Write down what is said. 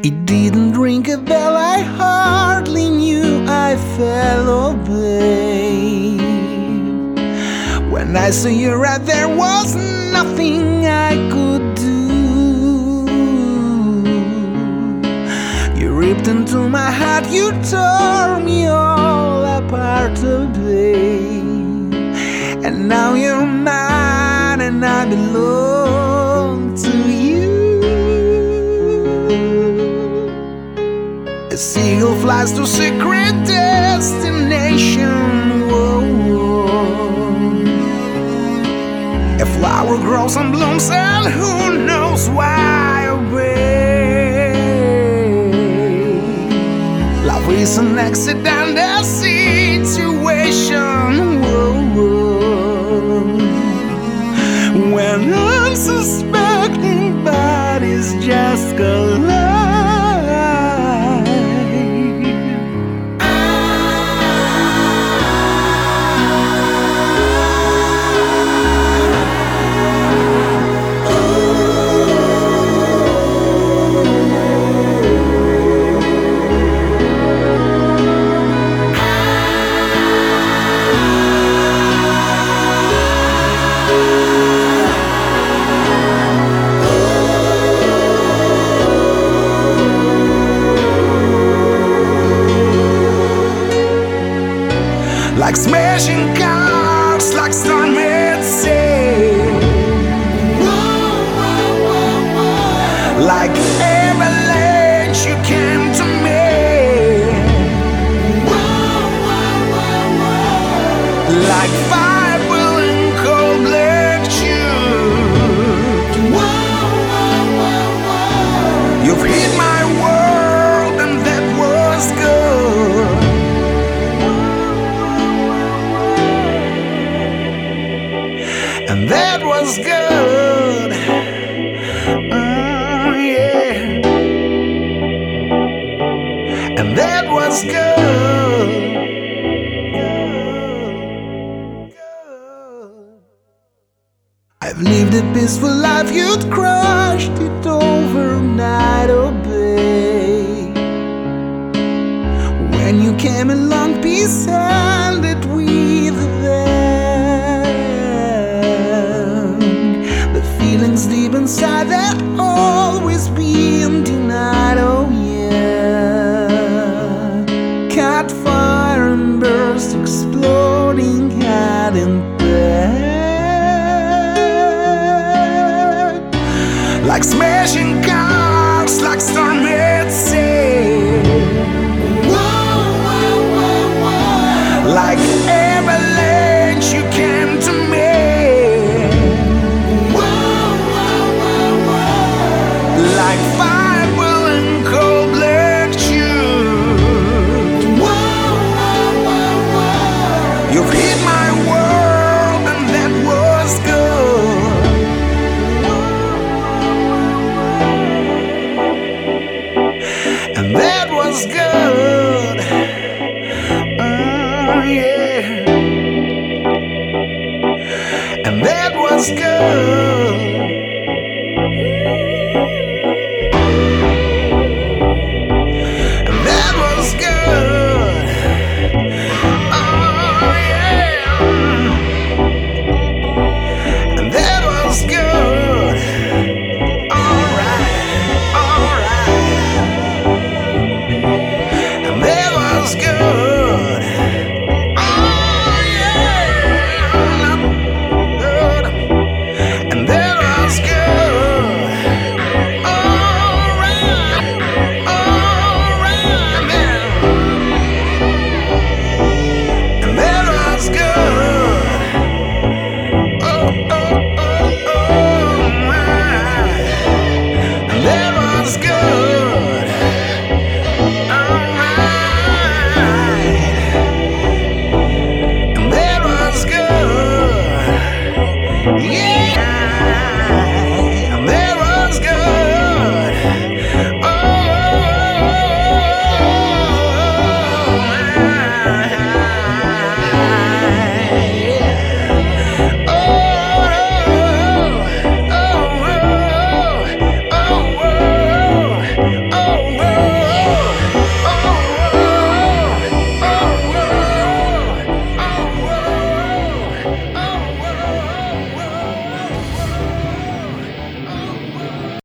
It didn't ring a bell, I hardly knew I fell away. When I saw you right there was nothing I could do. You ripped into my heart, you tore me all apart today. And now you're mine and I belong to you. A seagull flies to secret destination. Whoa. A flower grows and blooms and who knows why away. Love is an accidental situation. Whoa. When unsuspecting bodies just collide. Like smashing cars, like storm at sea. Like avalanche, you came to me. Like fire burning cold black shoot. You've hit my world and that was good. And that was good. Oh, yeah. And that was good. I've lived a peaceful life, you'd crushed it overnight, oh babe. When you came along, peace ended with feelings deep inside, they're always being denied, oh yeah. Caught fire and burst, exploding head and back. Like smashing cars, like storm at sea. Like avalanche, you came to me. Like fire.